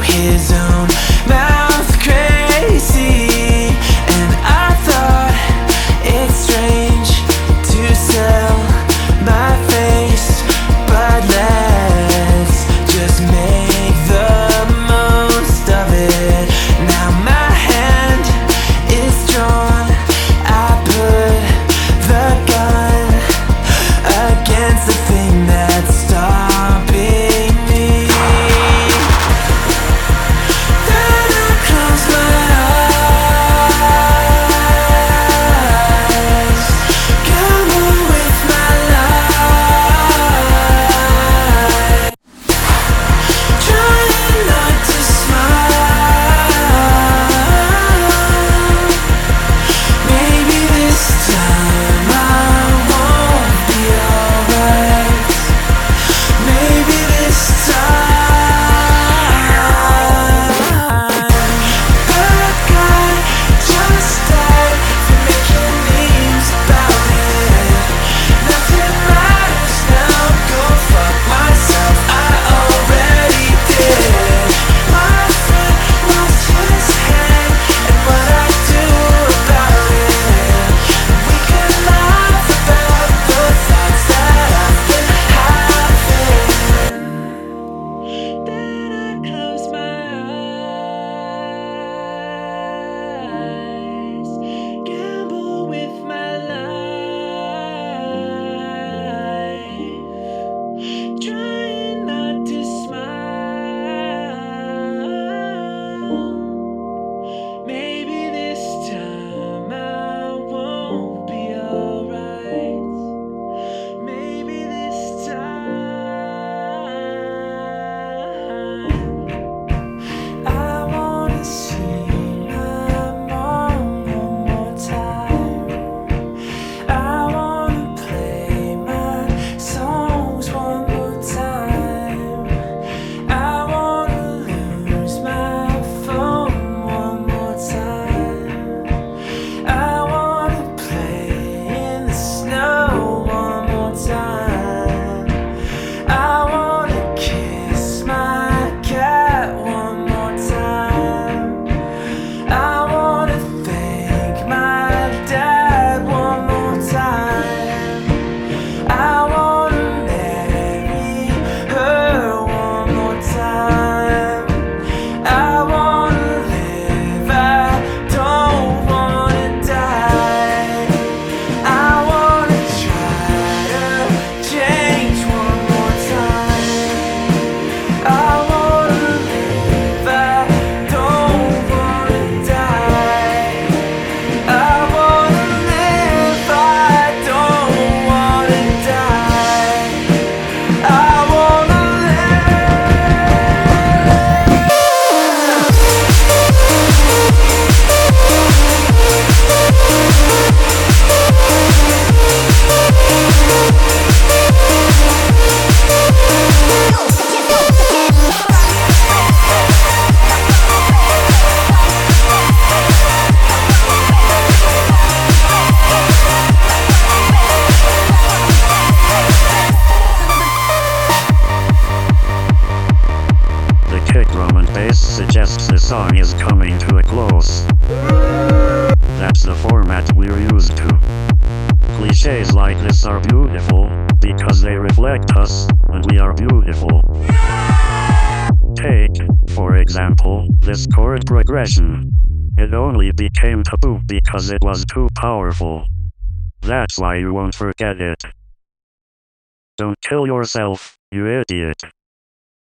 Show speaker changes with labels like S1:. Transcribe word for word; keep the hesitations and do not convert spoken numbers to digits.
S1: his own mouth crazy. And I thought it's strange to sell my face, but let's just make the most of it. Now my hand is drawn, I put the gun against the thing that's stopping me. Then I close my eyes, gamble with my life, trying not to smile. Maybe this time I won't be alright. Maybe this time. That guy just died for making memes about it. Nothing matters now, go fuck myself, I already did. My friend lost his head, and what I do about it. We can laugh about the thoughts that I've been having. Then I close my eyes, gamble with my life, trying not to smile. Maybe this time I won't be alright. Maybe this time. I wanna see my mom one more time. I wanna play my songs one more time. I wanna lose my phone one more time. I wanna play in the snow one more time. I wanna kiss my cat one more time. I wanna thank my dad one more time. I wanna marry her one more time. I wanna live, I don't wanna die. I wanna try to change one more time. I wanna live, I don't wanna die. I wanna live, I don't wanna die. I wanna
S2: The kick drum and bass suggests the song is coming to a close. That's the format we're used to. Cliches like this are beautiful, because they reflect us, and we are beautiful. Take, for example, this chord progression. It only became taboo because it was too powerful. That's why you won't forget it. Don't kill yourself, you idiot.